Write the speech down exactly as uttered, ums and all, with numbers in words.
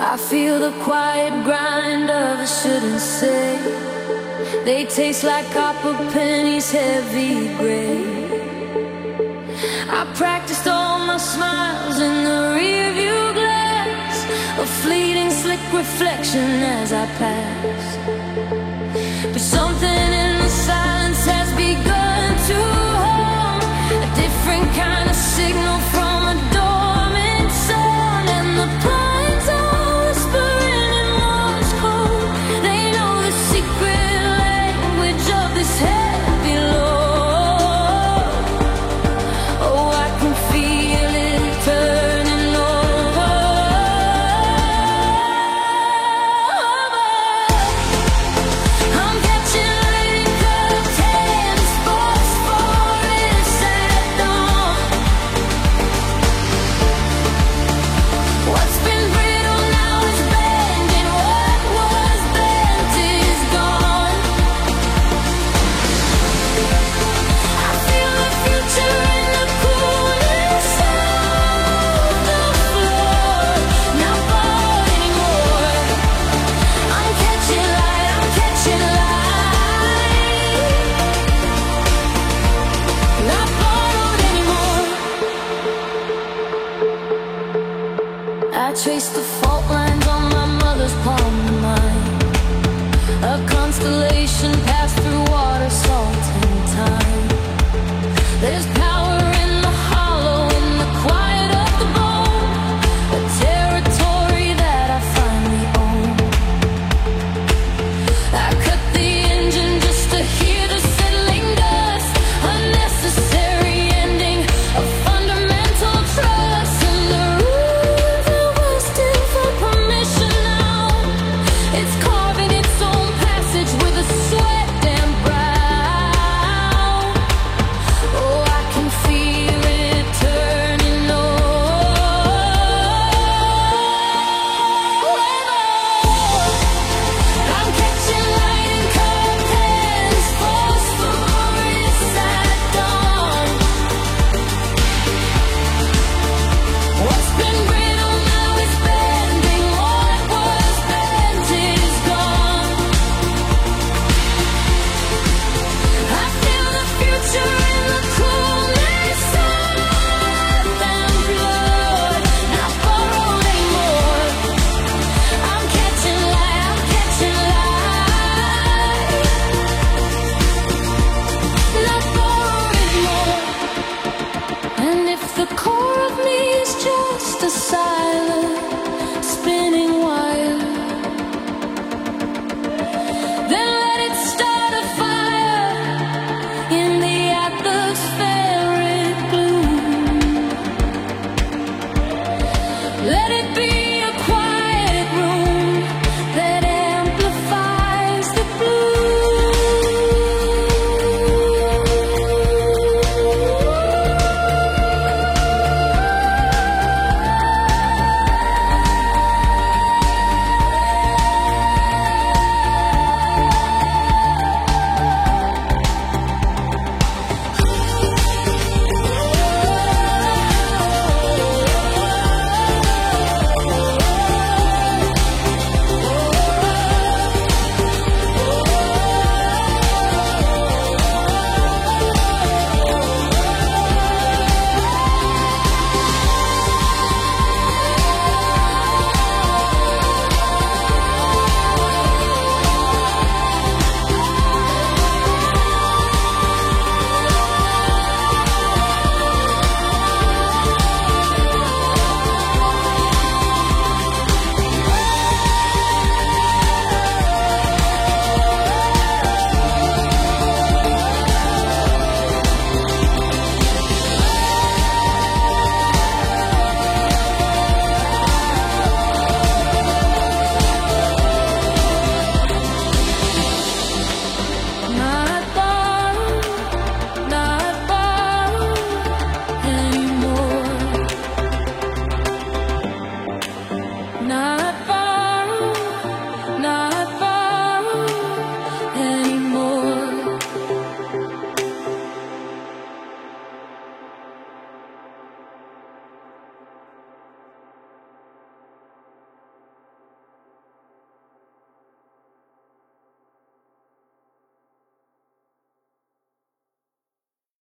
I feel the quiet grind of a shouldn't say. They taste like copper pennies, heavy gray. I practiced all my smiles in the rearview glass, a fleeting slick reflection as I pass. But something in the silence has begun to hum, a different kind of signal from a dormant sun. And the pines are whispering in Morse code. They know the secret language of this heavy load. Oh, I can feel it turning over. I'm catching late curtains, phosphorus at dawn. What's been brittle now is bending. What was bent is gone. I feel the future in the coolness of the floor. Not bored anymore. I'm catching light, I'm catching light. Not borrowed anymore. I trace the fault lines on my mother's palm to mine. A constellation passed through water, salt, and time. There's